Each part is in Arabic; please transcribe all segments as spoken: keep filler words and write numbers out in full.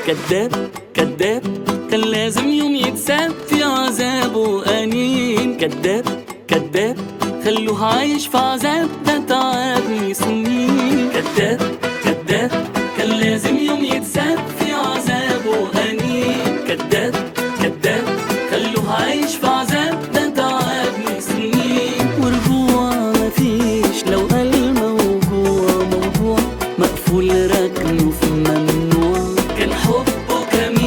كداب كداب كان لازم يوم يتساب في عذاب وأنين. كداب كداب خلوه عايش في عذاب، ده تعبني سنين. كداب كداب كان لازم يوم يتساب في عذاب وأنين. كداب كداب خلوه عايش في عذاب، ده تعبني سنين. ورجوع مفيش لو قال موجوع، موضوع مقفول ركنه في ممنوع. كان حبه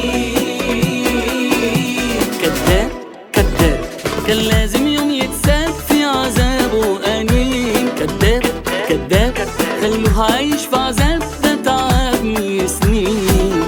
جميل. كداب كداب كان لازم يوم يتساب في عذاب وأنين. كداب كداب خلوه عايش في عذاب، ده تعبني سنين.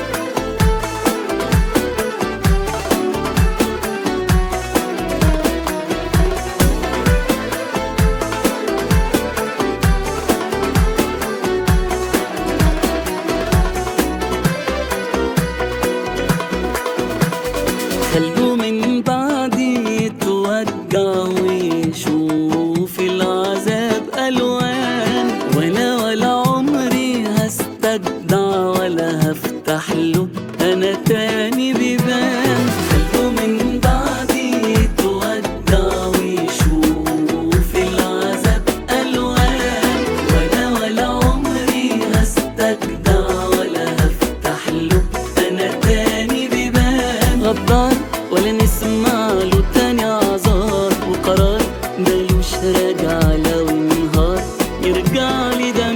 خلوه من بعدي يتوجع ويشوف العذاب ألوان، وانا ولا عمري هستجدع ولا هفتح له انا تاني بيبان. خلوه من بعدي يتوجع ويشوف العذاب ألوان، وانا ولا عمري هستجدع ولا هفتح له انا تاني بيبان. غدار ولا نسمع له تاني اعذار، وقرار ملوش راجع لو انهار يرجع لي ده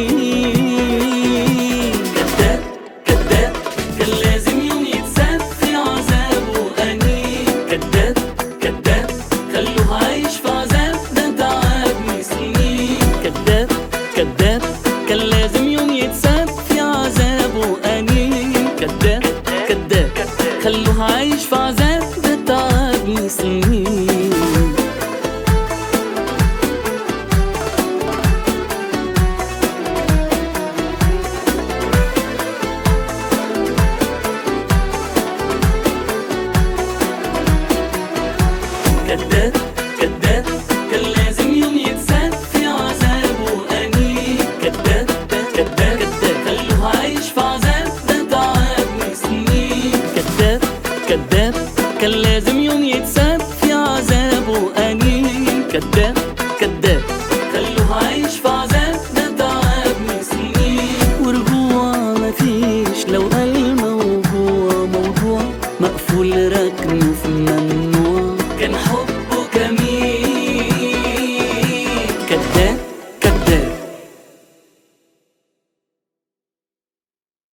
مين. كداب كداب كان لازم يوم يتساب في عذاب وأنين. كداب كداب خلوه عايش في عذاب، ده تعبني سنين. كداب كداب كان لازم يوم يتساب في عذاب وأنين. كداب كداب خلوه عايش في عذاب، ده تعبني سنين. كداب كداب كان لازم يوم يتساب في عذاب وأنين. كداب كداب خلوه عايش في عذاب، ده تعبني سنين. كداب كداب كان لازم يوم يتساب في عذاب وأنين. كداب كداب خلوه عايش في عذاب، ده تعبني سنين. ورجوع مفيش لو قال موجوع، موضوع مقفول ركنه في